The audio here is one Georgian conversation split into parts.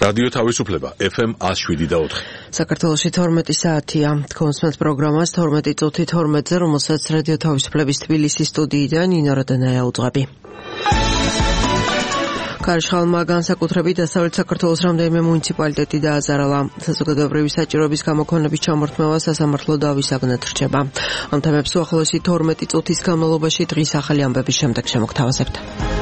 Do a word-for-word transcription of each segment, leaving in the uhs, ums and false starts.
რადიო თავისუფლება ეფ ემ one oh seven და four. საქართველოში თორმეტი საათია. Თქვენს პროგრამას თორმეტი წუთი თორმეტზე, რომელსაც რადიო თავისუფლების თბილისის სტუდიიდან ნინო რადანაია უძღვები. Ქარიშხალმა განსაკუთრებით დასავლეთ საქართველოს რამდენიმე მუნიციპალიტეტი დააზარალა. საზოგადოებრივი საჭიროების გამოქონების ჩამორთმევა სასამართლო დავისაგნად რჩება. ამ თემებს უახლოესი თორმეტი წუთის განმავლობაში დღის ახალი ამბების შემდეგ შემოგთავაზებთ.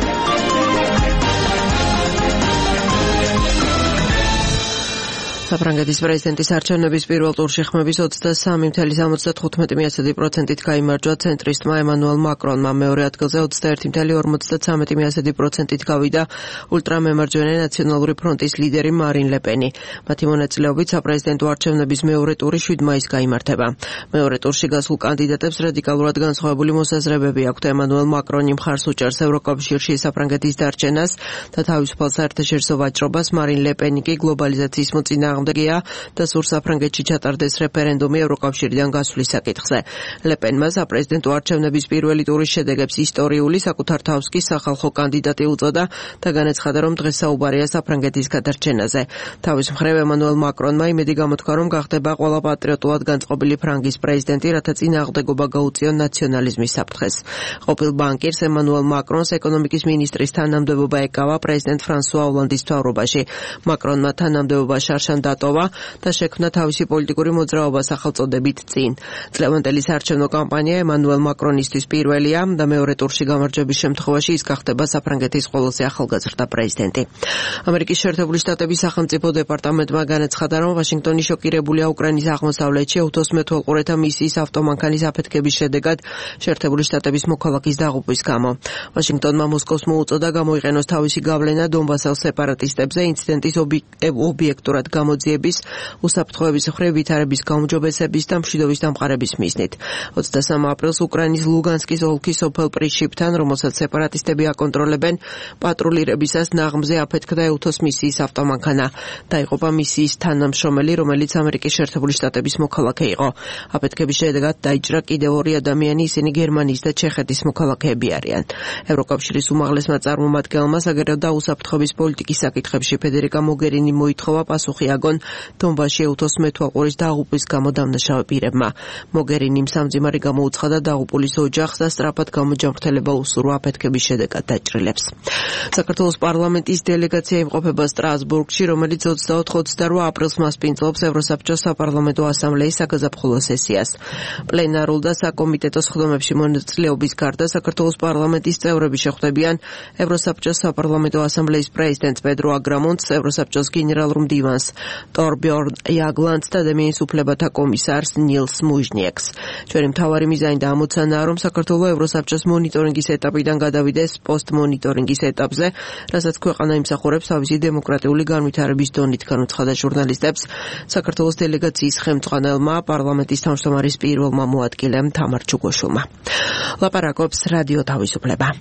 საფრანგეთის პრეზიდენტის არჩევნების პირველ ტურში ხმების ოცდასამი წუთი ოცდათხუთმეტი პროცენტით გაიმარჯვა ცენტრისტმა ემანუელ მაკრონმა. მეორე ადგილზე ოცდაერთი წუთი ორმოცდაცამეტი პროცენტით გავიდა ულტრამემარჯვენე ნაციონალური ფრონტის ლიდერი მარინ ლე პენი. მათი მონაწილეობით საპრეზიდენტო არჩევნების მეორე ტური შვიდ მაისს გაიმართება. მეორე ტურში გასულ კანდიდატებს რადიკალურად განსხვავებული მოსაზრებები აქვთ. ემანუელ მაკრონი მხარს უჭერს ევროკავშირში საფრანგეთის დარჩენას და თავისუფალ საერთაშორისო ვაჭრობას, მარინ ლე პენი კი გლობალიზაციის მოწინააღმდეგეა და სურს საფრანგეთში ჩატარდეს რეფერენდუმი ევროკავშირიდან გასვლის საკითხზე. ლე პენმა საპრეზიდენტო არჩევნების პირველი ტურის შედეგებს ისტორიული, საკუთარ თავს კი სახალხო კანდიდატი უწოდა და განაცხადა, რომ დღეს საუბარია საფრანგეთის გადარჩენაზე. თავის მხრივ ემანუელ მაკრონმა იმედი გამოთქვა, რომ გახდება ყველა პატრიოტულად განწყობილი ფრანგის პრეზიდენტი, რათა წინააღმდეგობა გაუწიონ ნაციონალიზმის საფრთხეს. ყოფილ ბანკირს ემანუელ მაკრონს ეკონომიკის მინისტრის თანამდებობა ეკავა პრეზიდენტ ფრანსუა ოლანდის მთავრობაში. მაკრონმა თანამდებობა შარშან დატოვა და შექმნა თავისი პოლიტიკური მოძრაობა სახელწოდებით წინ. წლევანდელი საარჩევნო კამპანია ემანუელ მაკრონისთვის პირველია და მეორე ტურში გამარჯვების შემთხვევაში ის გახდება საფრანგეთის ყველაზე ახალგაზრდა პრეზიდენტი. ამერიკის შეერთებული შტატების სახელმწიფო დეპარტამენტმა განაცხადა, რომ ვაშინგტონი შოკირებულია უკრაინის აღმოსავლეთში აუთოს მეთვალყურეთა მისიის ავტომანქანის აფეთქების შედეგად შეერთებული შტატების მოქალაქის დაღუპვის გამო. ვაშინგტონმა მოსკოვს მოუწოდა გამოიყენოს თავისი გავლენა დონბასელ სეპარატისტებზე ინციდენტის ობიექტურად გამოძიების, უსაფრთხოების მხრივ ვითარების გაუმჯობესების და მშვიდობის დამყარების მიზნით. ოცდასამი აპრილს უკრაინის ლუგანსკის ოლქის სოფელ პრიშიპთან, რომელსაც სეპარატისტები აკონტროლებენ, პატრულირებისას ნაღმზე აფეთქდა ეუთოს მისიის ავტომანქანა. დაიღუპა მისიის თანამშრომელი, რომელიც ამერიკის შეერთებული შტატების მოქალაქე იყო. აფეთქების შედეგად დაიჭრა კიდევ ორი ადამიანი, ისინი გერმანიის და ჩეხეთის მოქალაქეები არიან. ევროკავშირის უმაღლესმა წარმომადგენელმა საგარეო და უსაფრთხოების პოლიტიკის საკითხებში ფედერიკა მოგერინი მოითხოვა პასუხი აგონ დონბასში ეუთოს მეთვალყურის დაღუპვის გამო დამნაშავე პირებმა. მოგერინიმ სამძიმარი გამოუცხადა დაღუპულის ოჯახს და სწრაფად გამოჯანმრთელება უსურვა აფეთქების შედეგად დაჭრილებს. საქართველოს პარლამენტის დელეგაცია იმყოფება სტრასბურგში, რომელიც ოცდაოთხ ოცდარვა აპრილს მასპინძლობს ევროსაბჭოს საპარლამენტო ასამბლეის საგაზაფხულო სესიას. პლენარულ და საკომიტეტო სხდომებში მონაწილეობის გარდა საქართველოს პარლამენტის წევრები შეხვდებიან ევროსაბჭოს საპარლამენტო ასამბლეის პრეზიდენტს პედრო აგრამონტს, ევროსაბჭოს გენერალურ მდივანს ტორბიორნ იაგლანდს და ადამიანის უფლებათა კომისარს ნილს მუჟნიეკს. ჩვენი მთავარი მიზანი და ამოცანაა, რომ საქართველო ევროსაბჭოს მონიტორინგის ეტაპიდან გადავიდეს პოსტმონიტორინგის ეტაპზე, რასაც ქვეყანა იმსახურებს თავისი დემოკრატიული განვითარების დონით, განუცხადა ჟურნალისტებს საქართველოს დელეგაციის ხელმძღვანელმა, პარლამენტის თავმჯდომარის პირველმა მოადგილემ თამარ ჩუგოშვილმა. ლაპარაკობს რადიო თავისუფლება.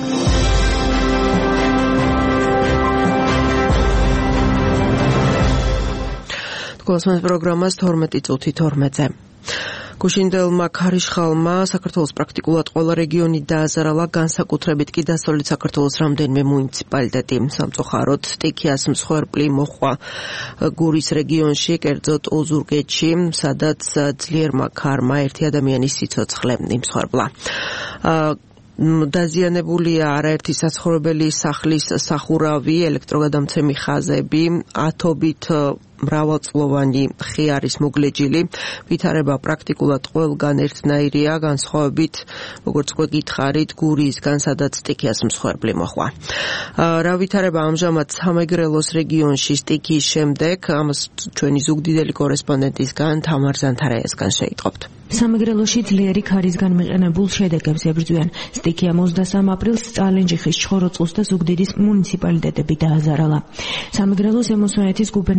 კოსმოს პროგრამას თორმეტი წუთი თორმეტზე. გუშინდელმა ქარიშხალმა საქართველოს პრაქტიკულად ყველა რეგიონი დააზარალა, განსაკუთრებით კი დასავლეთ საქართველოს რამდენიმე მუნიციპალიტეტი. სამწუხაროდ სტიქიას მსხვერპლი მოჰყვა გურის რეგიონში, კერძოდ ოზურგეთში, სადაც ძლიერმა ქარმა ერთი ადამიანის სიცოცხლე იმსხვერპლა. დაზიანებულია არაერთი საცხოვრებელი სახლის სახურავი, ელექტროგადამცემი ხაზები, ათობით მრავალწლოვანი ხიარის მოგლეჯილი. ვითარება პრაქტიკულად ყველგან ერთნაირია, განსხვავებით, როგორც გვეკითხარით, გურიისგან, სადაც სტიქიას მსხვერპლი მოჰყვა. რა ვითარება ამჟამად სამეგრელოს რეგიონში სტიქიის შემდეგ, ამას ჩვენი ზუგდიდელი კორესპონდენტისგან თამარ ზანთარაიასგან შეიტყობთ. სამეგრელოში ძლიერი ქარისგან მიყენებულ შედეგებს ებრძვიან. სტიქიამ ოცდასამი აპრილს წალენჯიხის, ჩხოროწყუს და ზუგდიდის მუნიციპალიტეტები დააზარალა. სამეგრელოს ზემო სვანეთის გუბერნატორის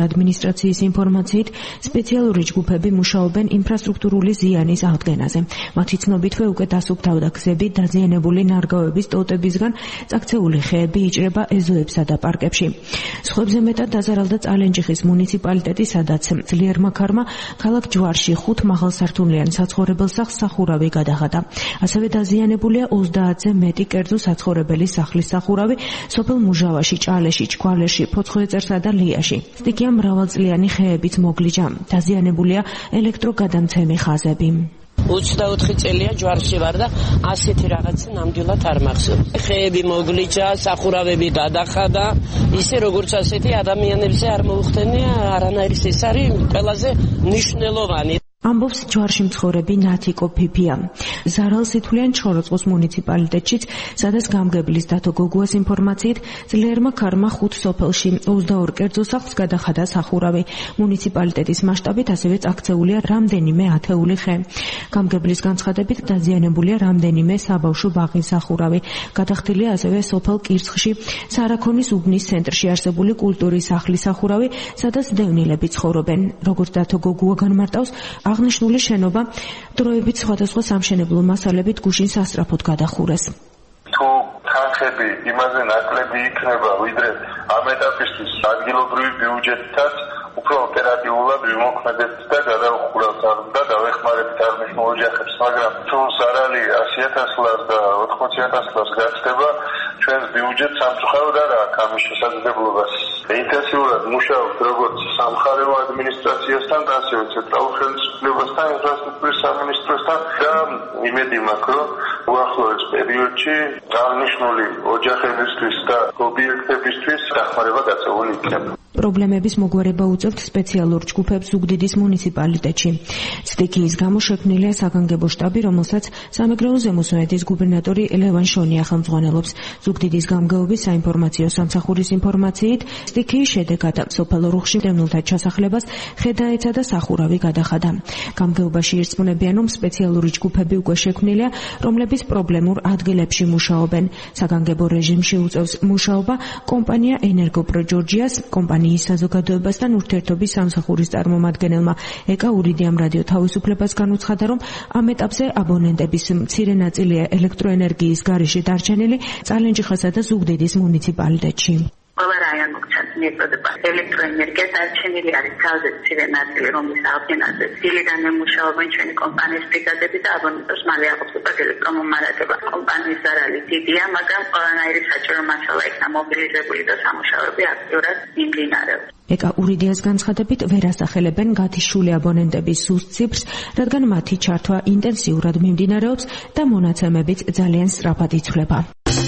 ადმინისტრაციის ინფორმაციით, სპეციალური ჯგუფები მუშაობენ ინფრასტრუქტურული ზიანის აღდგენაზე. მათი ცნობითვე უკვე დასუფთავდა გზები, დაზიანებული ნარგავების ტოტებისგან წაქცეული ხეები იჭრება ეზოებსა და პარკებში. სხვებზე მეტად დაზარალდა წალენჯიხის მუნიციპალიტეტი, სადაც ძლიერმა ქარმა ქალაქ ჯვარში ხუთ მაღალსართულიან საცხოვრებელ სახლს სახურავი გადახადა. ასევე დაზიანებულია ოცდაათზე მეტი კერძო საცხოვრებელი სახლის სახურავი სოფელ მუჟავაში, ჭალეში, ჩქვალეში, ფოცხოეწერსა და ლიაში. სტიქია მრავალწლიანი ხეებიც მოგლიჯა. დაზიანებულია ელექტროგადამცემი ხაზები. ოცდაოთხი წელია ჯვარში ვარ და ასეთი რაღაცა ნამდვილად არ მახსოვს. ხეები მოგლიჯა, სახურავები გადახადა, ისე როგორც ასეთი ადამიანებზე არ მოუხდენია არანაირის. ეს არის ყველაზე მნიშვნელოვანი. ამბობს ჯვარში მცხოვრები ნათიკო ფიფია. ზარალს ითვლიან ჩხოროწყუს მუნიციპალიტეტშიც, სადაც გამგებლის დათო გოგუას ინფორმაციით ძლიერმა ქარმა ხუთ სოფელში ოცდაორ კერძო სახლს გადახადა სახურავი. მუნიციპალიტეტის მასშტაბით ასევე წაქცეულია რამდენიმე ათეული ხე. გამგებლის განცხადებით დაზიანებულია რამდენიმე საბავშვო ბაღის სახურავი. გადახდილია ასევე სოფელ კირცხში სარაქონის უბნის ცენტრში არსებული კულტურის სახლის სახურავი, სადაც დევნილები ცხოვრობენ. როგორც დათო გოგუა განმარტავს, აღნიშნული შენობა დროებით სხვადასხვა სამშენებლო მასალებით გუშინ სასწრაფოდ გადახურეს. თუ თანხები იმაზე ნაკლები იქნება, ვიდრე ამ ეტაპისთვის ადგილობრივი ბიუჯეტითაც უფრო ოპერატიულად ვიმოქმედებთ და გადავხურავთ და დავეხმარებთ აღნიშნულ ოჯახებს, მაგრამ თუ ზარალი ასი ათას ლარს და ოთხმოცი ათას ლარს გახდება, ჩვენს ბიუჯეტს სამწუხაროდ არ აქვს ამის შესაძლებლობას. ინტენსიურად მუშაობთ როგორც სამხარეო ადმინისტრაციასთან, ასევე ცენტრალურ ხელისუფლებასთან, ინფრასტრუქტურის სამინისტროსთან და იმედი მაქვს, რომ უახლოეს პერიოდში აღნიშნული ოჯახებისთვის და ობიექტებისთვის დახმარება გაწეული იქნება. პრობლემების მოგვარება უწევთ სპეციალურ ჯგუფებს ზუგდიდის მუნიციპალიტეტში. სტიქიის გამო შექმნილია საგანგებო შტაბი, რომელსაც სამეგრელო ზემოსვანეთის გუბერნატორი ლევან შონია ხელმძღვანელობს. ზუგდიდის გამგეობის საინფორმაციო სამსახურის ინფორმაციით, სტიქიის შედეგად სოფელ რუხში დევნილთა ჩასახლებას ხედაეცა და სახურავი გადახადა. გამგეობაში ირწმუნებიან, რომ სპეციალური ჯგუფები უკვე შექმნილია, რომლებიც პრობლემურ ადგილებში მუშაობენ. საგანგებო რეჟიმში უწევს მუშაობა კომპანია ენერგოპრო ჯორჯიას, კომპანიის საზოგადოებასთან ურთიერთობის სამსახურის წარმომადგენელმა ეკა ურიდიამ რადიო თავისუფლებას განუცხადა, რომ ამ ეტაპზე აბონენტების მცირე ნაწილია ელექტროენერგიის გარეშე დარჩენილი წალენჯიხასა და ზუგდიდის მუნიციპალიტეტში. ყველა რაიონში მიეწოდება ელექტროენერგია, დარჩენილი არის ძალზე მცირე ნაწილი, რომლის აღდგენაზე დილიდან მუშაობენ ჩვენი კომპანიის ბრიგადები და აბონენტებს მალე აღწევს ელექტრომომარაგება. კომპანიის ზარალი დიდია, მაგრამ ყველანაირი საჭირო მასალა იქნა მობილიზებული და სამუშაოები აქტიურად მიმდინარეობს. ეკა ურიდიას განცხადებით ვერ ასახელებენ გათიშული აბონენტების სუსტ ციფრს, რადგან მათი ჩართვა ინტენსიურად მიმდინარეობს და მონაცემებიც ძალიან სწრაფად იცვლება.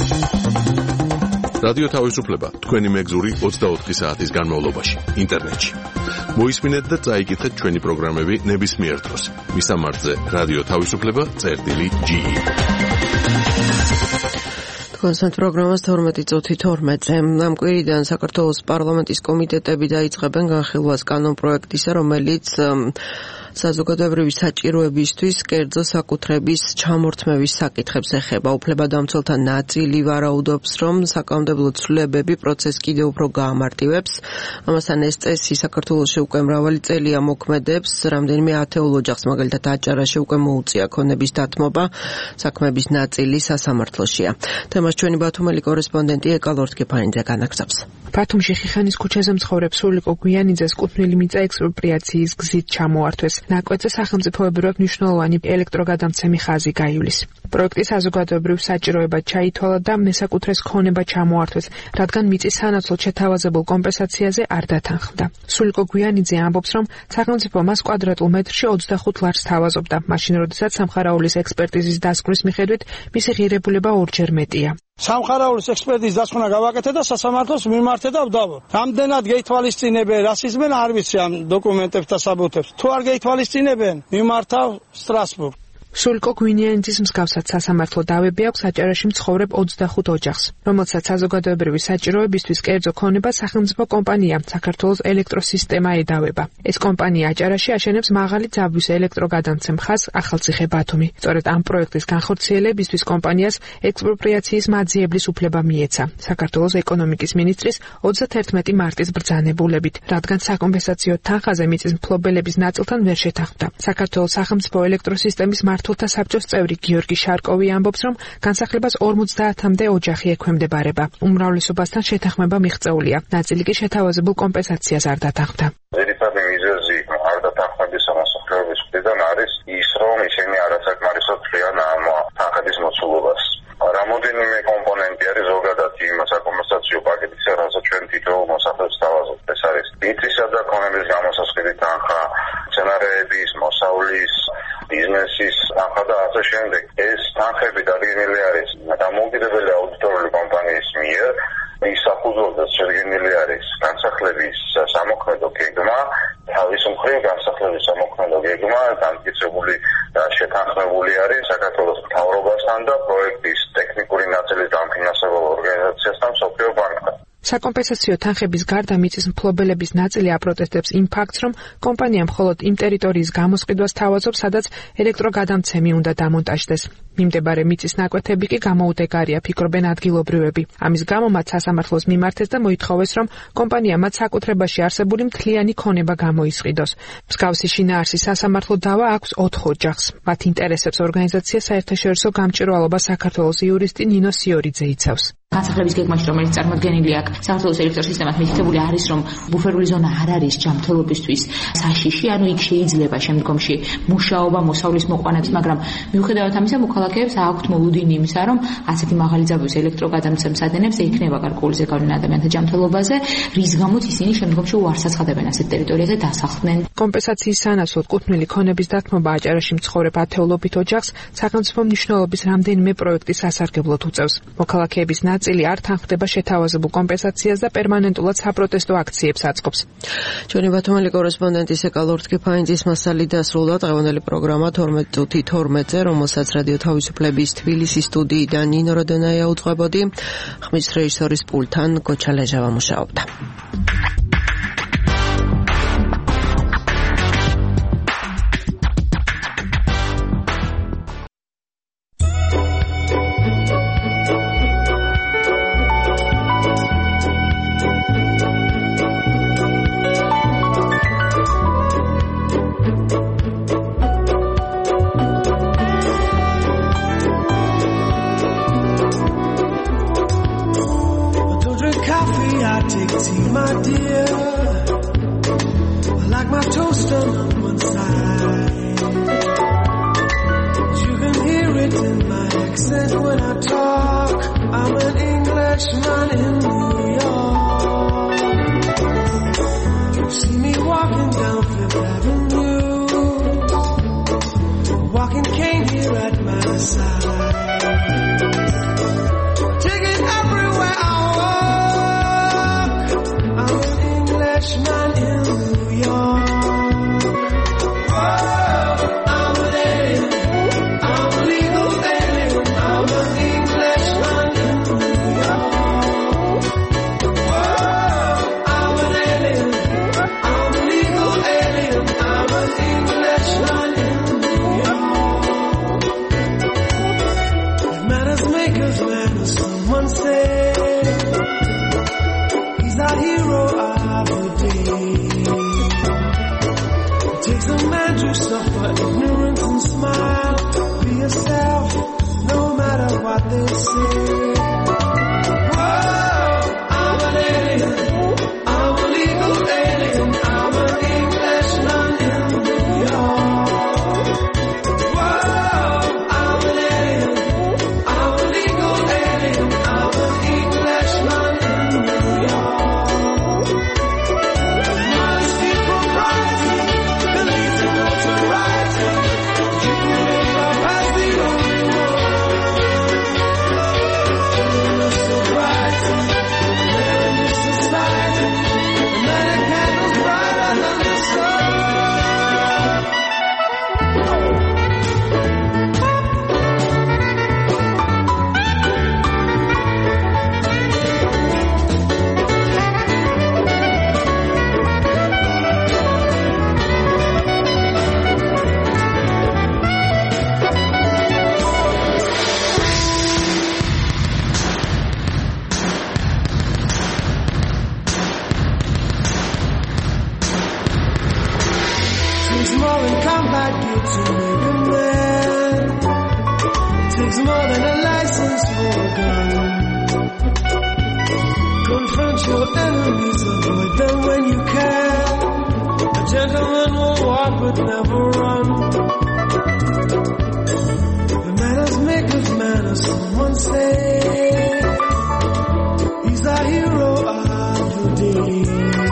რადიო თავისუფლება თქვენი მეგზური ოცდაოთხი საათის განმავლობაში ინტერნეტში. მოისმინეთ და წაიკითხეთ ჩვენი პროგრამები ნებისმიერ დროს. მისამართზე რადიო თავისუფლება წერტილი ჯი ი. კონსერტ პროგრამას თორმეტი წუთი თორმეტზე. ამ კვირიდან საქართველოს პარლამენტის კომიტეტები დაიწყებენ განხილვას კანონპროექტისა, რომელიც საზოგადოებრივი საჭიროებისთვის კერძო საკუთრების ჩამორთმევის საკითხებს ეხება. უფლებადამცველთა ნაწილი ვარაუდობს, რომ საკანონმდებლო ცვლილებები პროცესს კიდევ უფრო გაამარტივებს. ამასთან ეს წესი საქართველოში უკვე მრავალი წელია მოქმედებს. რამდენიმე ათეულ ოჯახს, მაგალითად აჭარაში, უკვე მოუწია ქონების დათმობა. საქმეების ნაწილი სასამართლოშია. თემას ჩვენი ბათუმელი კორესპონდენტი ეკა ლორთქიფანიძე განაგზავს. ბათუმში ხიხანის ქუჩაზე მცხოვრებ სულიკო გვიანიძეს კუთვნილი მიწა ექსპროპრიაციის გზით ჩამოართვეს. ნაკვეთზე სახელმწიფოებრივად მნიშვნელოვანი ელექტროგადამცემი ხაზი გაივლის. პროექტი საზოგადოებრივ საჭიროებად ჩაითვალა და მესაკუთრეს ქონება ჩამოართვეს, რადგან მიწის სანაცვლოდ შეთავაზებულ კომპენსაციაზე არ დათანხმდა. სულიკო გვიანიძე ამბობს, რომ სახელმწიფო მას კვადრატულ მეტრში ოცდახუთ ლარს თავაზობდა, მაშინ როდესაც სამხარაულის ექსპერტიზის დასკვნის მიხედვით მისი ღირებულება ორჯერ მეტია. სამხარაულის ექსპერტიზის დასკვნა გავაკეთე და სასამართლოს მიმართე და ვდავო. რამდენად გეითვალისწინებენ, რასიზმენ არ ვიცი ამ დოკუმენტებს და საბუთებს. თუ არ გეითვალისწინებენ, მიმართავ სტრასბურგ. სულიკო გვინიანიძის მსგავსად სასამართლო დავები აქვს აჭარაში მცხოვრებ ოცდახუთ ოჯახს, რომელსაც საზოგადოებრივი საჭიროებისთვის კერძო ქონება სახელმწიფო კომპანია საქართველოს ელექტროსისტემა ედავება. ეს კომპანია აჭარაში აშენებს მაღალი ძაბვის ელექტროგადამცემ ხაზს ახალციხე ბათუმი. სწორედ ამ პროექტის განხორციელებისთვის კომპანიას ექსპროპრიაციის მაძიებლის უფლება მიეცა საქართველოს ეკონომიკის მინისტრის ოცდაათერთმეტი მარტის ბრძანებულებით, რადგან საკომპენსაციო თანხაზე მიწის მფლობელების ნაწილთან ვერ შეთანხმდა. საქართველოს სახელმწიფო ელექტროსისტემის მმართველთა საბჭოს წევრი გიორგი შარკოვი ამბობს, რომ განსახლებას ორმოცდაათამდე ოჯახი ექვემდებარება. უმრავლესობასთან შეთანხმება მიღწეულია, ნაწილი კი შეთავაზებულ კომპენსაციას არ დათანხმდა. ძირითადი მიზეზი არ დათანხმების მოსახლეობის მხრიდან არის ის, რომ ისინი არასაკმარისოდ ცვლიან ამ თანხების მოცულობას. რამოდენიმე კომპონენტი არის ზოგადად იმ საკომპენსაციო პაკეტის, რასაც ჩვენ თითოეულ მოსახლეობას თავაზობთ. ეს არის მიწისა და ქონების გამოსასყიდი თანხა, მცენარეების, მოსავლის, ბიზნესის თანხა და ასე შემდეგ. ეს თანხები დადგენილი არის დამოუკიდებელი აუდიტორული კომპანიის მიერ. ის საფუძველზე შედგენილი არის განსახლების სამოქმედო გეგმა, თავის მხრივ განსახლების სამოქმედო გეგმა დამტკიცებული და შეთანხმებული არის საქართველოს მთავრობასთან და პროექტის ტექნიკური ნაწილის დამფინანსებელ ორგანიზაციასთან, მსოფლიო ბანკთან. საკომპენსაციო თანხების გარდა მიწის მფლობელების ნაწილი აპროტესტებს იმ ფაქტს, რომ კომპანია მხოლოდ იმ ტერიტორიის გამოსყიდვას თავაზობს, სადაც ელექტროგადამცემი უნდა დამონტაჟდეს. მიმდებარე მიწის ნაკვეთები კი გამოუდეგარია, ფიქრობენ ადგილობრივები. ამის გამო მათ სასამართლოს მიმართეს და მოითხოვეს, რომ კომპანია მათ საკუთრებაში არსებული მთლიანი ქონება გამოისყიდოს. მსგავსი შინაარსი სასამართლო დავა აქვს ოთხ ოჯახს. მათ ინტერესებს ორგანიზაცია საერთაშორისო გამჭვირვალობა საქართველოს იურისტი ნინო სიორიძე იცავს. განსახლების გეგმაში, რომელიც წარმოდგენილი აქვს საქართველოს ელექტროსისტემას, მითითებული არის, რომ ბუფერული ზონა არ არის ჯანმრთელობისთვის საშიში, ანუ იქ შეიძლება შემდგომში მუშაობა, მოსავლის მოყვანებს, მაგრამ მიუხედავად ამისა, მოქალაქეებს აქვთ მოლოდინი იმისა, რომ ასეთი მაღალი ძაბვის ელექტროგადამცემს ადენებს ეიქნება გარკვეული ზეგავლენა ადამიანთა ჯანმრთელობაზე, რის გამოც ისინი შემდგომში უარს აცხადებენ ასეთ ტერიტორიაზე დასახლდნენ. კომპენსაციის სანაცვლოდ კუთვნილი ქონების დათმობა აჭარაში მცხოვრებ ათეულობით ოჯახს სახელმწიფო მნიშვნელობის რამდენიმე პროექტის სასარგებლოდ უწევს. მოქალაქეების ნაწილი არ თანხმდება შეთავაზებულ კომპენსაციას და პერმანენტულად საპროტესტო აქციებს აწყობს. ჩვენი ბათუმელი კორესპონდენტი სეკალორთ კიფაინძის მასალი დასრულდა. დღევანდელი პროგრამა თორმეტ წუთი თორმეტზე, რომელსაც რადიო თავისუფლების თბილისის სტუდიიდან ნინო როდენაია უძღვებოდი. ხმის რეჟისორის პულტთან გოჩა ლეჟავა მუშაობდა. It's more than a license for a gun. Confront your enemies, avoid them when you can. A gentleman will walk but never run. The manners make of manners, someone say. He's a hero of the day.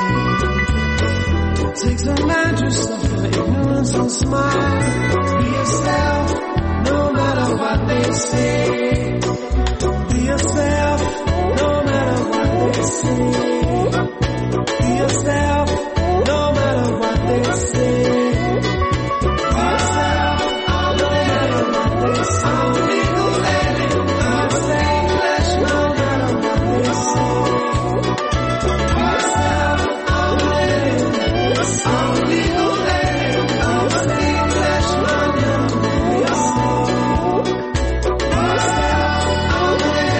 It takes a man to suffer ignorance and smile. Be yourself, no matter what they say. Be yourself, no matter what they say. Be yourself, no matter what they say. Be yourself, no matter what they say. I'm legal lady, I'm saying flesh, no matter what they say. Be yourself, I'm legal lady, I'm legal lady, I'm saying flesh, no matter what they say. Be yourself, I'm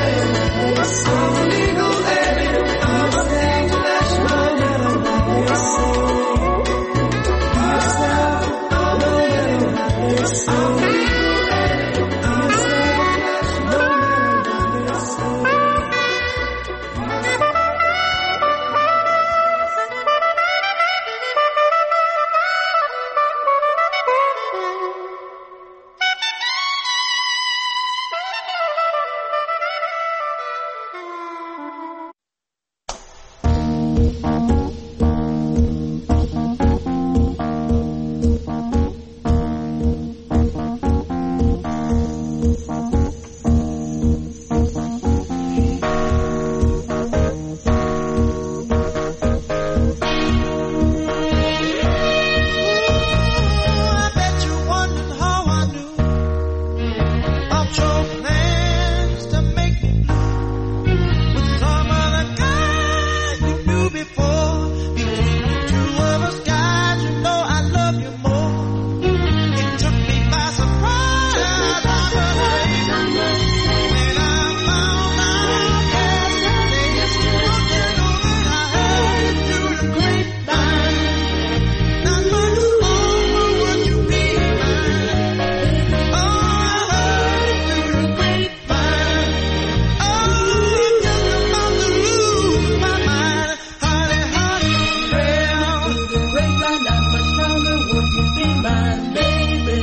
legal lady, I'm saying flesh, no matter what they say. Be yourself, no matter what they say. I'm legal lady, I'm saying flesh, no matter what they say. I bet you wondered how I knew of your plans to make me blue with some other guy you knew before. Between the two of us, guys, you know I love you more. It took me by surprise. I was afraid when I found out yesterday. Looking over, I heard through the grapevine. Not much longer would you be mine. Oh, I heard through the grapevine. Oh, I'm just about to lose my mind. Honey, honey, well, the grapevine, not much longer would you be mine, baby.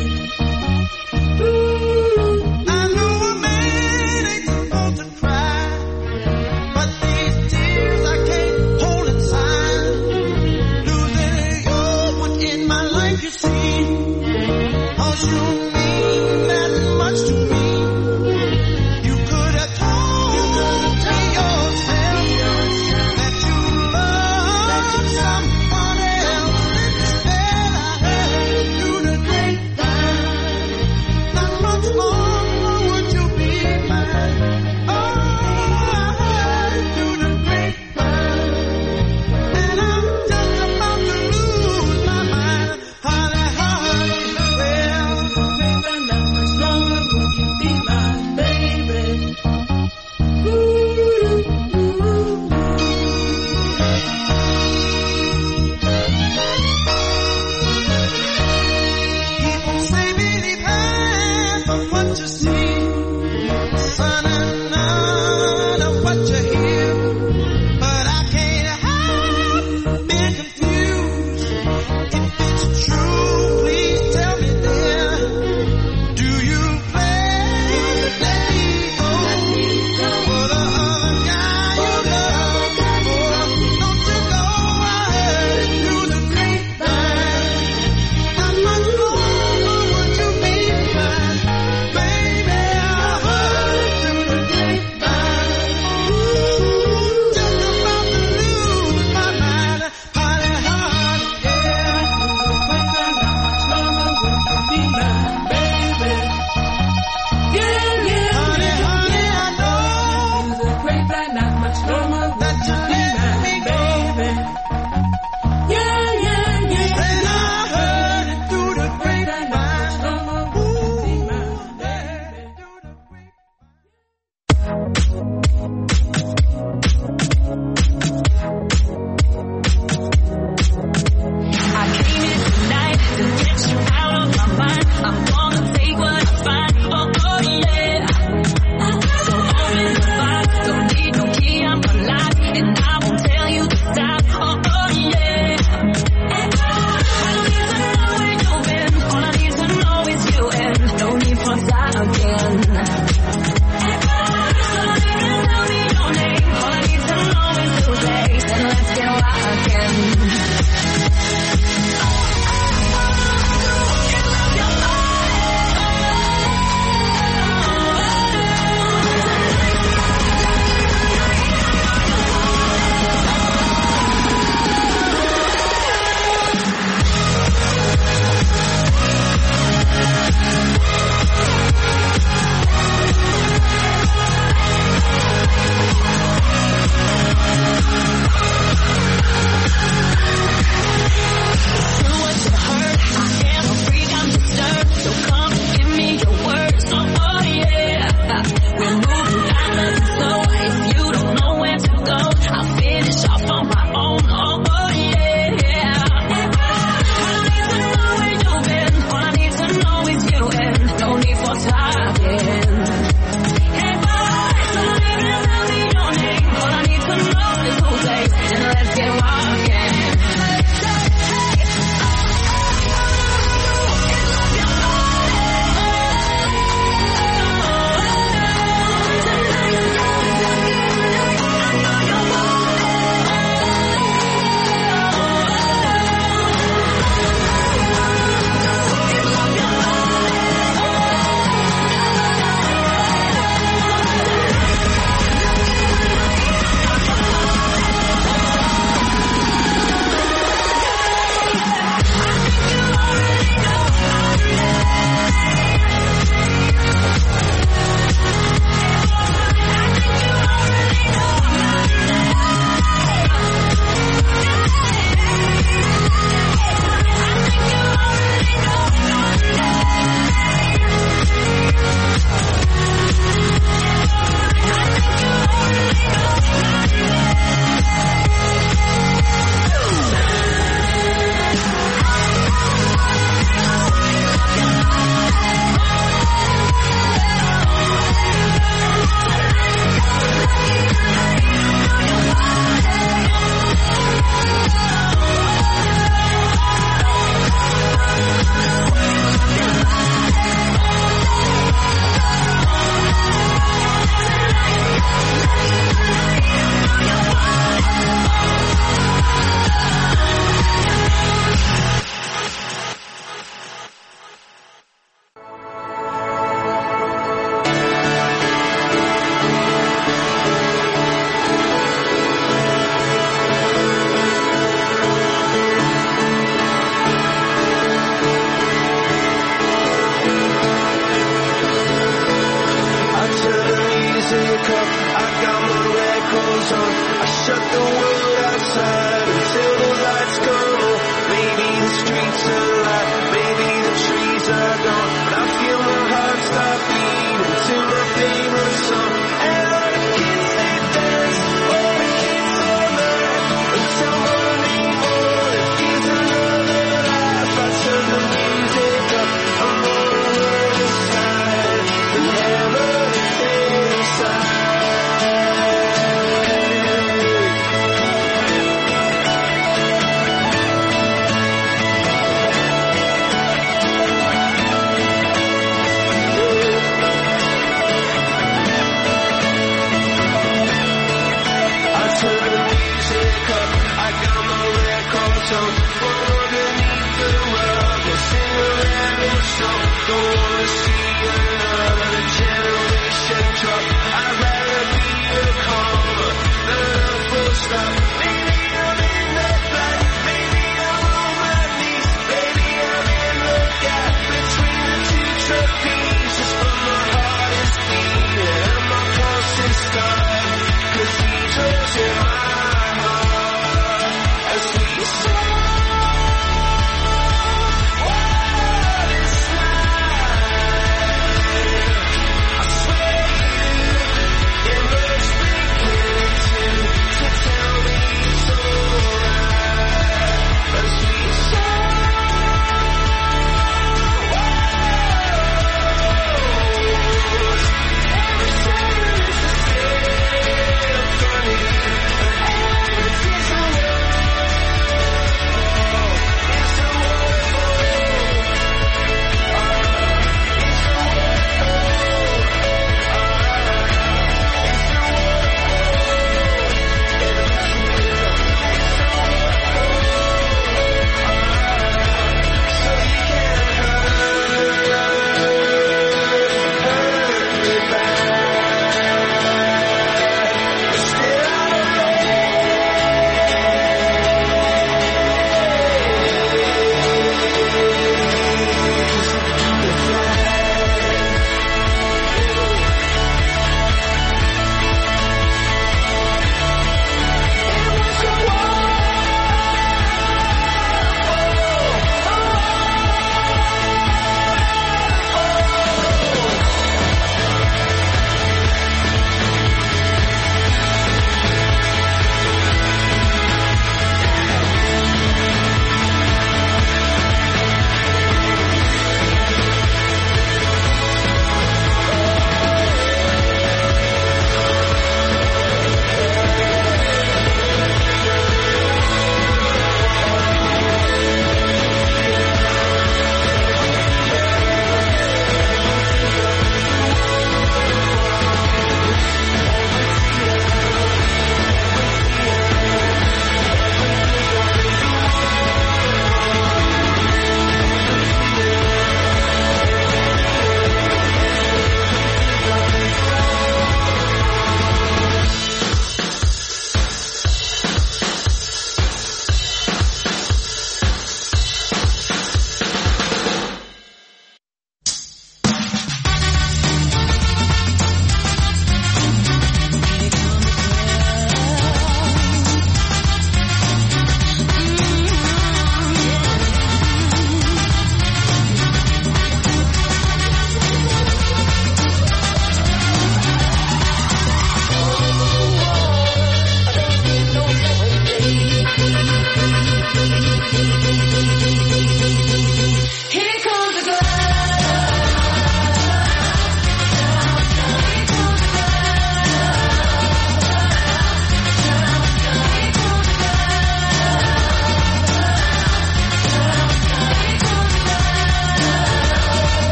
I know a man ain't supposed to cry, but these tears I can't hold inside. Losing you would end my life, you see. 'Cause you mean that much to me. You could have told me yourself that you loved someone else. Instead, I heard through the grapevine. Not much longer would you be mine. Oh, I heard through the grapevine. And I'm just about to lose my mind. Honey, honey, well, not much longer would you be mine, baby. People say believe half of what you see, son, and none of what you hear. But I can't help being confused. If it's true, please tell me, dear. Do you plan to let me go for the other guy you love? Or don't you know I heard through the grapevine? Not much longer would you be mine, baby. music up, I got my records on, I shut the world outside until the lights come on. Maybe the streets are alive, maybe the trees are gone, but I feel my heart stop beating to my favorite song. And all the kids they dance, all the kids all night, until morning morning, gives another life. I turn the music up, I'm on the other side, and never inside.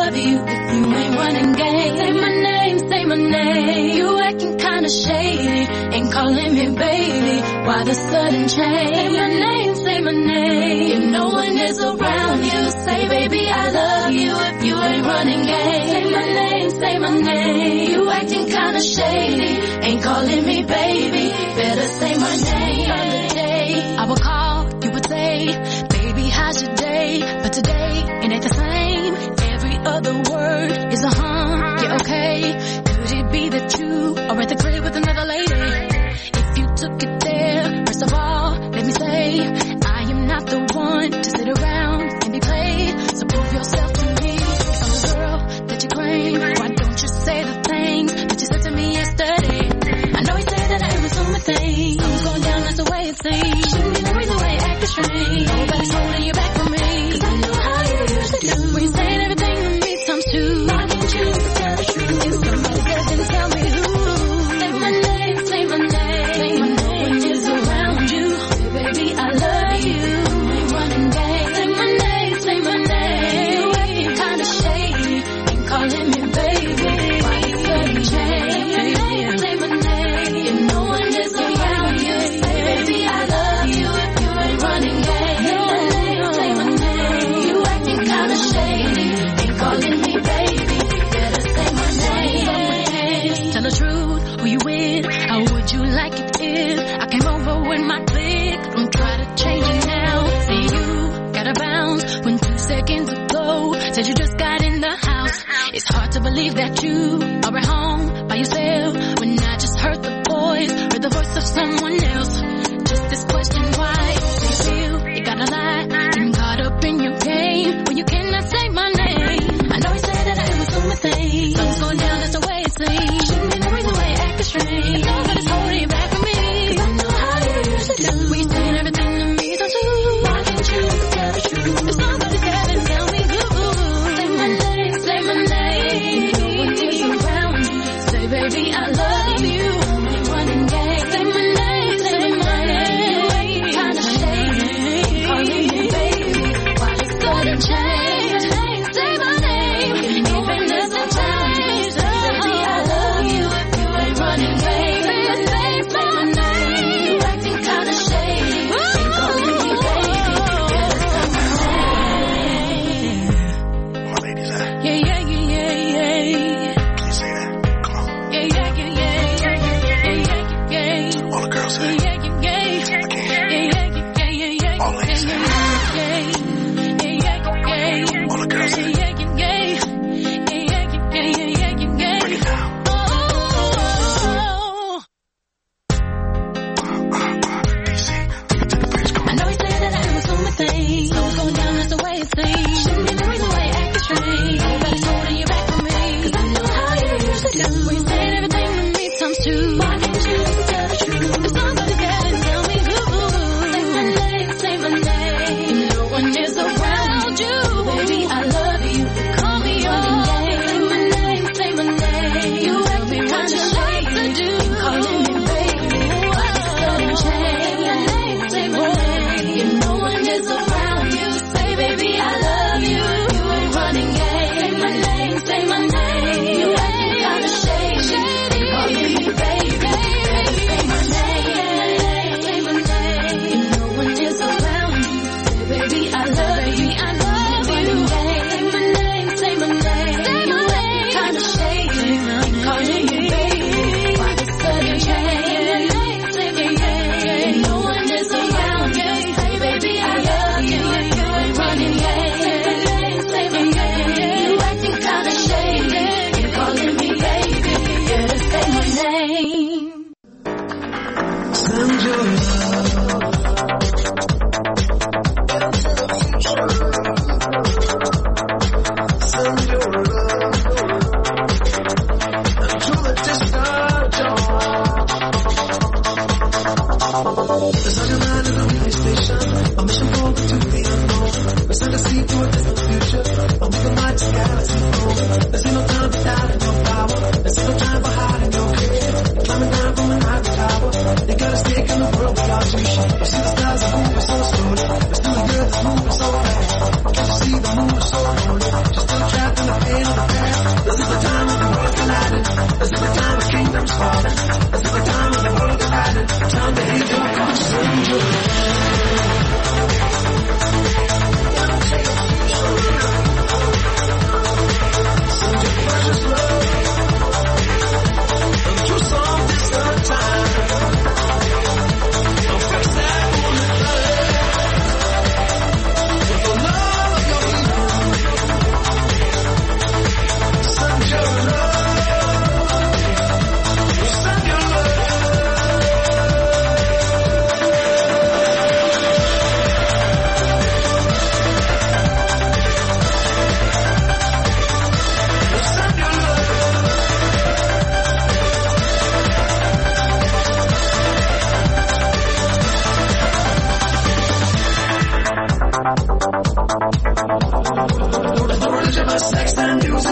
love you if you ain't running game. Say my name, say my name. You acting kinda shady, ain't calling me baby. Why the sudden change? Say my name, say my name. If no one is around you, say baby I love you if you ain't running game. Say my name, say my name. You acting kinda shady, ain't calling me baby. Better say my name. Other day I would call, you would say, baby how's your day? But today it ain't the same. Every other word is a huh, yeah okay. Could it be that you are at the crib with another lady? If you took it there, first of all, let me say, I am not the one to sit around and be played. So prove yourself to me. If I'm the girl that you claim, why don't you say the things that you said to me yesterday? I know you said that I am assuming things. I'm going down, that's the way it seems. Shouldn't be the reason why you acting strange. Nobody's holding you back from me. Cause I know how you used to do. When you saying everything to me times two. Why can't you tell the truth? If somebody said, then tell me who. Say my name, say my name. Say my name. When it's around you, baby, I love you. Ain't running game. Say my name, say my name. You acting kinda shady, ain't calling me baby. Why you sudden change? Say my name, say my name. If no one is around you, say baby, I love you if you ain't running game. Say my name, say my name. You acting kinda shady, ain't calling me baby. Better say my name. Tell the truth, who you with? How would you like it if I came over with my clique? Don't try to change it now. See you gotta bounce when two seconds ago said you just got in the house. It's hard to believe that you are at home by yourself when I just heard the voice, heard the voice of someone else. Just this question, why do you feel you gotta lie? Getting caught up in your game when you cannot say my name. I know you said that I am assuming things. Something's going down, that's the way it seems. Shouldn't be the reason why you acting strange. If nobody's holding you back from me, cause I know how you used to do. When you saying everything to me, so too. Why can't you tell the truth? If somebody said it, tell me who. Say my name, say my name. No one is around you. Say baby I love you. Ain't running game. Say my name, say my name. You ain't kinda shady, ain't calling me baby. Why you sudden change? Say my name, even if it change. Baby I love you if you ain't running game. Say my name, say my name. You acting kinda shady, ain't calling me baby. Better say my name. My ladies, eh? Yeah, yeah, yeah, yeah, yeah. Can you say that? Come on. Yeah, yeah, yeah, yeah, yeah, yeah, yeah, yeah. All the girls say. Yeah, yeah, yeah, yeah. I can't hear Yeah, it. yeah, yeah, yeah, yeah. All ladies say. Yeah, yeah, yeah, yeah. All the girls say. Yeah, yeah, yeah. Yeah, yeah, yeah, yeah, yeah, yeah. Break it down. Oh. D C, take it to the bridge. Come I on. know he said that I am assuming things. Something's going down, that's the way it seems. Shouldn't be the reason why you acting strange. Nobody's holding you back from me. Cause I know how you used to do. When you said everything to me times two. Why can't you tell the truth? If somebody said it, tell me who. Say my name, say my name. No one is around you. Baby, I love you. Call me running game. Say my name, say my name. You act me what you like to do. Calling me baby. Why you sudden change? Say my name, say my name. If no one is around you, say baby, I love you. You ain't running game. Say my name, say my name. You acting kinda shady, calling me baby. Say my name, say my name. If no one is around you, say baby, I love you. I love you. Say my name, say my name. You acting kinda shady, calling me baby. Why the sudden change? Say my name, if no one is around you, say baby, I love you. You ain't running game. Say my name, say my name. You acting kinda shady, calling me baby. Better say my name. Send your love. Send your love to the distant shore. There's such a man in a police station, a mission forward to the unknown. We're sent a seed to a distant future, but we can light this galaxy home. There's no time for doubting your power. There's no time for hiding your creation. Climbing down from an ivory tower, they got us taking the world without you. You see the stars are moving so slowly. It's still the earth that's moving so fast. Can't you see the moon is so lonely? She's still trapped in the pain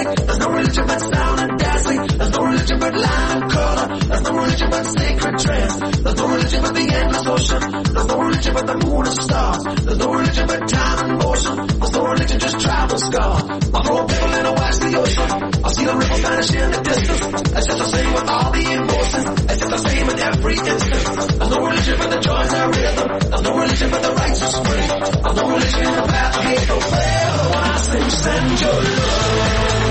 music. There's no religion but sound and dancing. There's no religion but line and color. There's no religion but sacred trance. There's no religion but the endless ocean. There's no religion but the moon and stars. There's no religion but time and motion. There's no religion, just travel scars. I'll throw a pebble in and watch the ocean. I'll see the ripples vanish in the distance. It's just the same with all the emotions. It's just the same in every instant. There's no religion but the joys and rhythm. There's no religion but the righteous spring. There's no religion in the path of hate. Forever when I sing, send your love.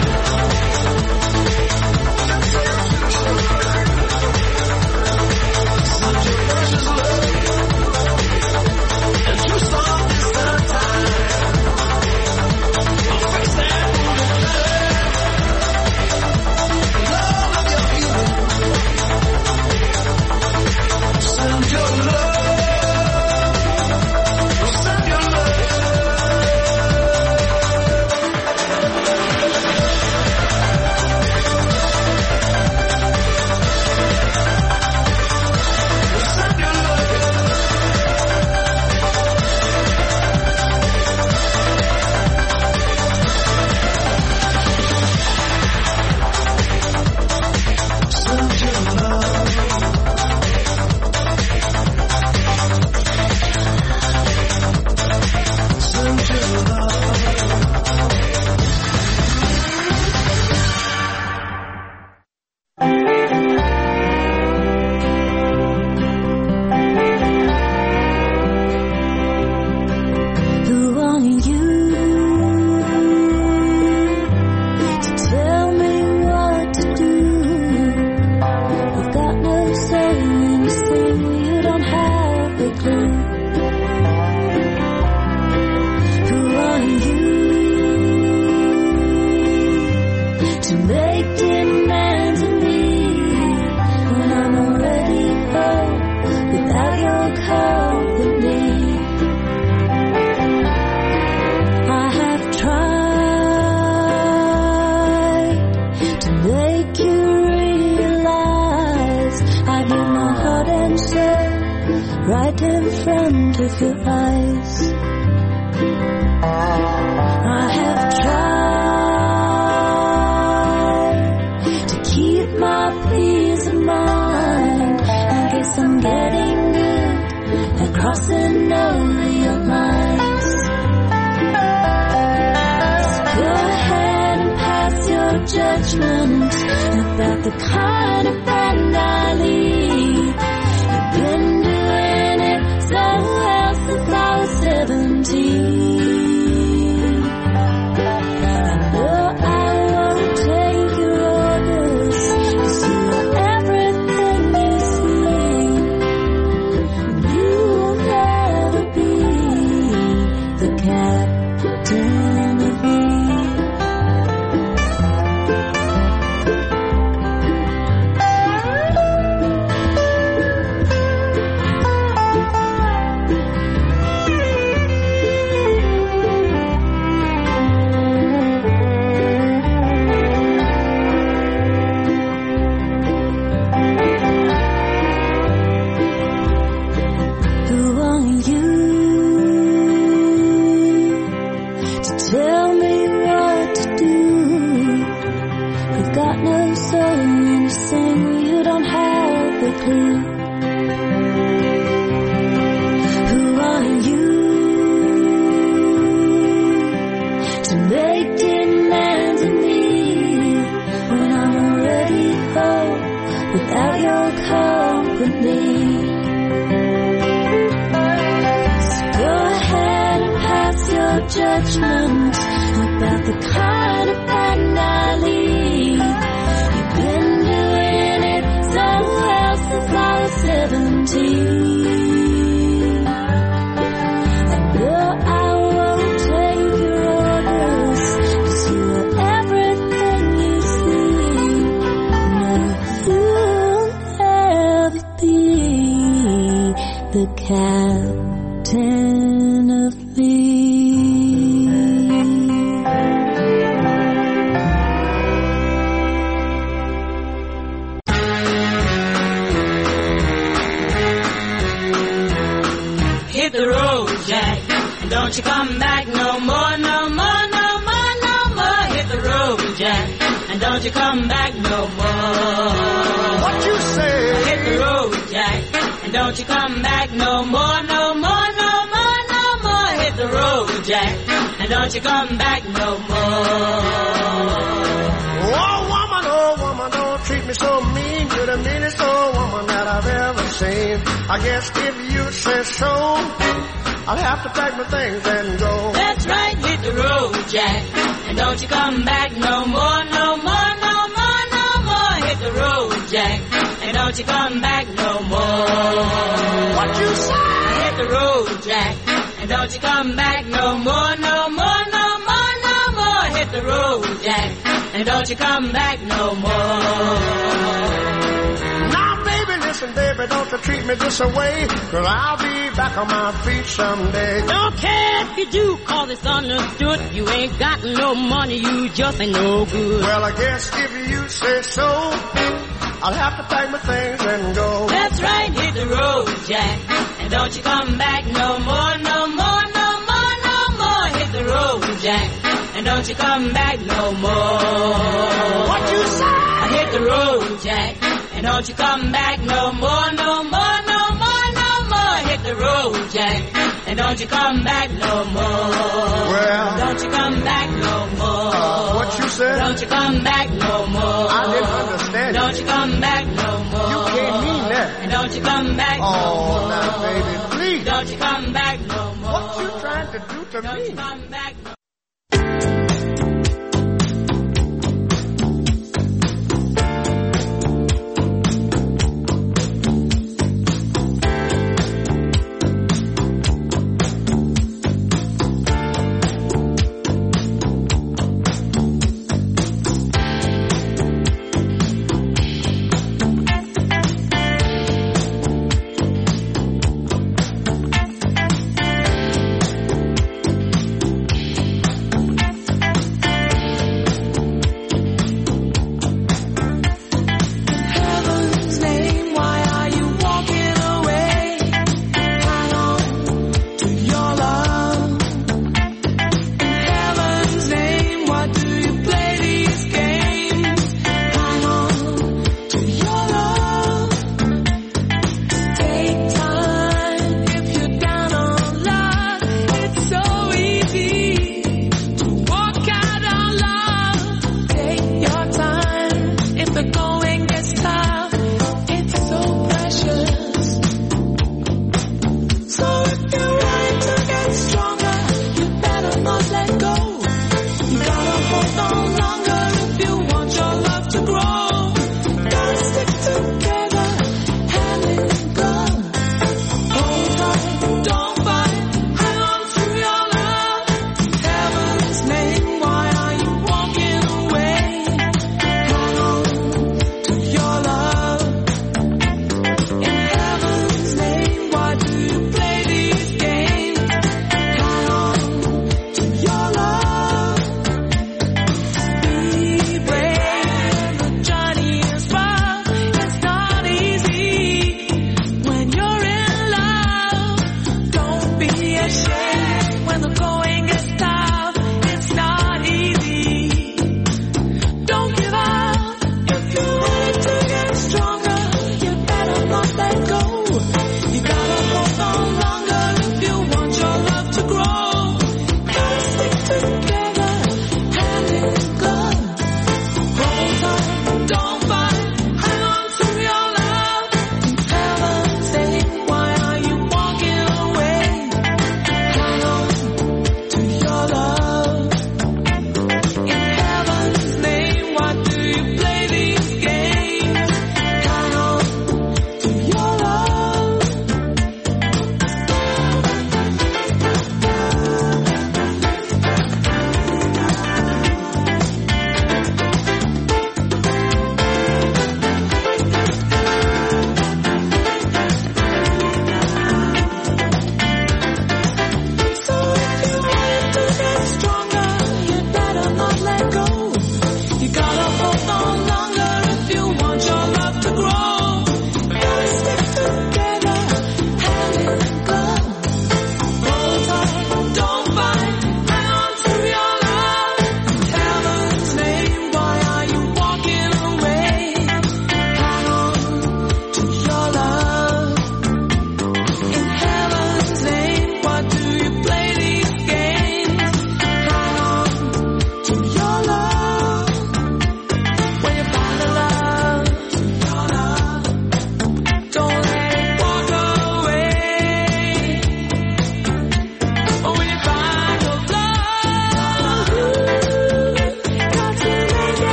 Don't you come back no more, no more, no more, no more. Hit the road, Jack. Jack, and don't you come back no more. What you say? Hit the road, Jack, and don't you come back no more, no more, no more, no more. Hit the road, Jack, and don't you come back no more. Oh, woman, oh, woman, don't treat me so mean. You're the meanest old woman that I've ever seen. I guess if you say so, I'll have to pack my things and go. That's right, hit the road, Jack, and don't you come back no more, no more, no more, no more. Hit the road, Jack, and don't you come back no more. What you say? Hit the road, Jack, and don't you come back no more, no more, no more, no more. Hit the road, Jack, and don't you come back no more. Now, baby, listen, baby, don't you treat me this way, 'cause I'll be back on my feet someday. Don't care if you do, 'cause it's understood. You ain't got no money, you just ain't no good. Well, I guess if you say so, I'll have to pack my things and go. That's right, hit the road, Jack, and don't you come back no more, no more, no more, no more. Hit the road, Jack, and don't you come back no more. What you say? Hit the road, Jack, and don't you come back no more, no more, no more, no more. Hit the road, Jack, and don't you come back no more. Well, don't you come back no more. Uh, what you said? Don't you come back no more. I didn't understand. Don't you come back no more. You can't mean that. And don't you come back oh, no more. Now, baby, please. Don't you come back no more. What you trying to do to don't me? You come back no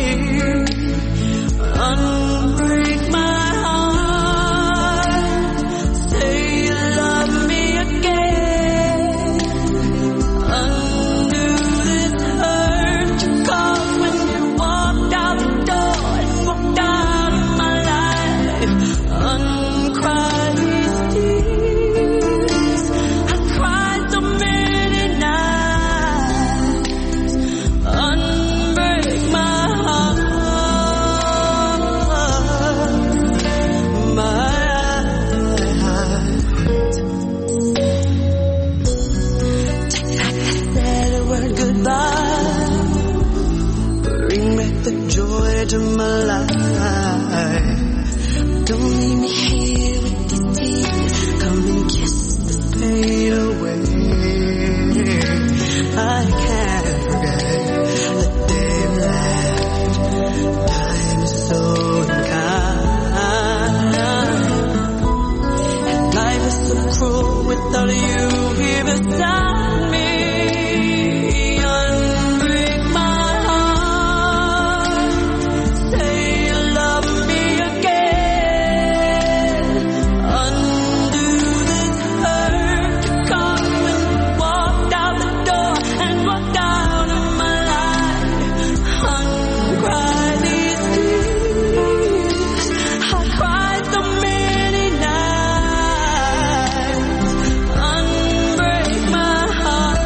unbreak my heart. Say you love me again. Undo this hurt you caused when you walked out the door and walked out of my life. Uncry these tears. I cried so many nights. Unbreak my heart. My heart. I said a word goodbye. Bring back the joy to my life. Don't leave me here with these tears. Come and kiss the pain away. I can't forget the day you left. Time is so unkind. Life is so cruel without you here beside me. Unbreak my heart. Say you love me again. Undo this hurt you caused when you walked out the door and walked out of my life. Uncry these tears. I cried so many nights. Unbreak my heart.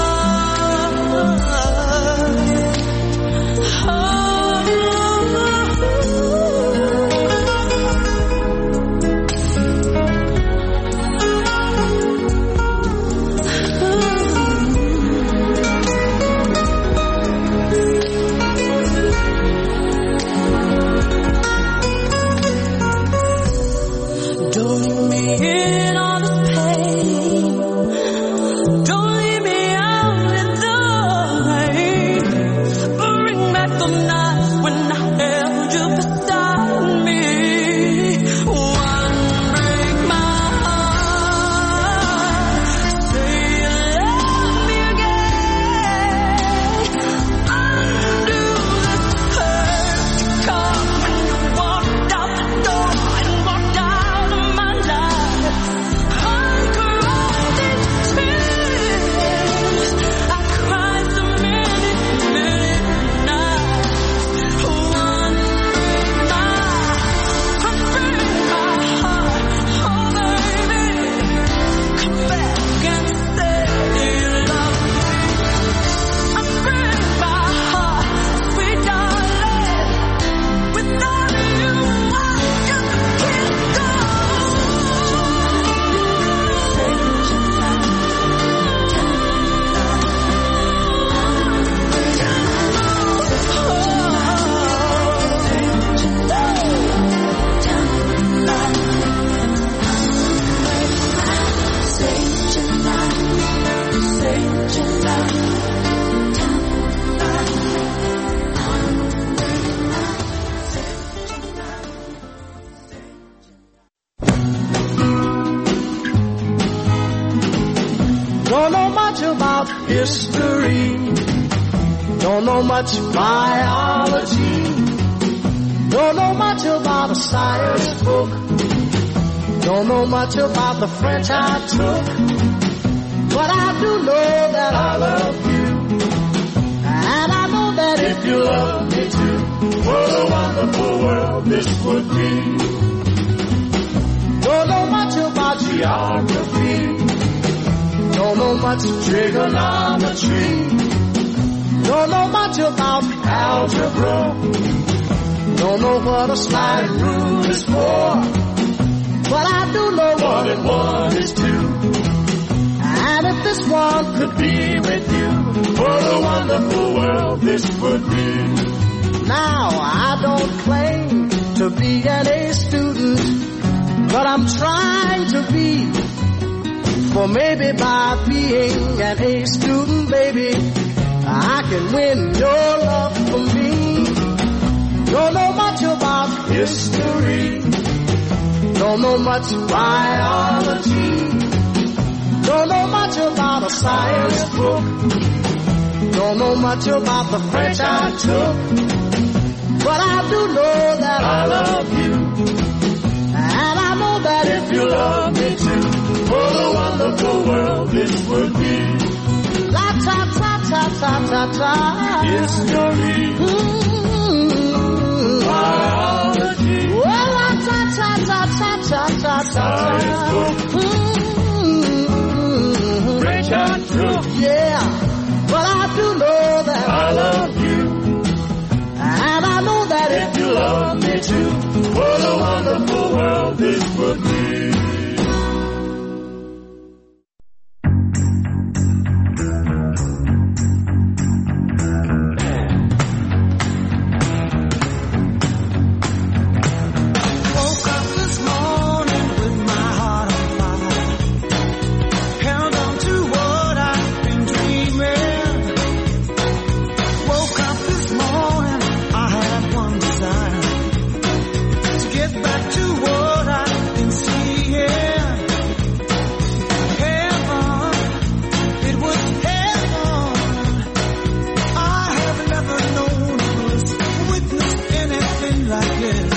Don't leave me in all this pain. Don't leave me out in the rain. Bring back the nights when I held you beside me. Unbreak my heart. Say you love me again. Undo this hurt you caused when you walked out the door and walked out of my life. Uncry these tears. I cried so many, many nights. Unbreak my, unbreak my heart. Oh baby, come back and say you love me. Unbreak my heart, sweet darling. Without you, I just can't go. Don't know much about history. Don't know much biology. Don't know much about a science book. Don't know much about the French I took. But I do know that I love you. And I know that if you love me too, what a wonderful world this would be. Don't know much about geography. Don't know much trigonometry. Don't know much about algebra. Don't know what a slide rule is for. But I do know one and one is two. And if this one could be with you, what a wonderful world this would be. Now I don't claim to be an A student, but I'm trying to be. For maybe by being an A student, baby, I can win your love for me. Don't know much about history. Don't know much biology. Don't know much about a science book. Don't know much about the French I took. this would be. La ta ta ta ta ta ta. History. Mm-hmm. Biology. Well, la ta ta ta ta ta ta ta. Mm-hmm. Rich and true. Yeah. Well, I do know that I love you, and I know that if you love me too, what a wonderful world this would be. Like this.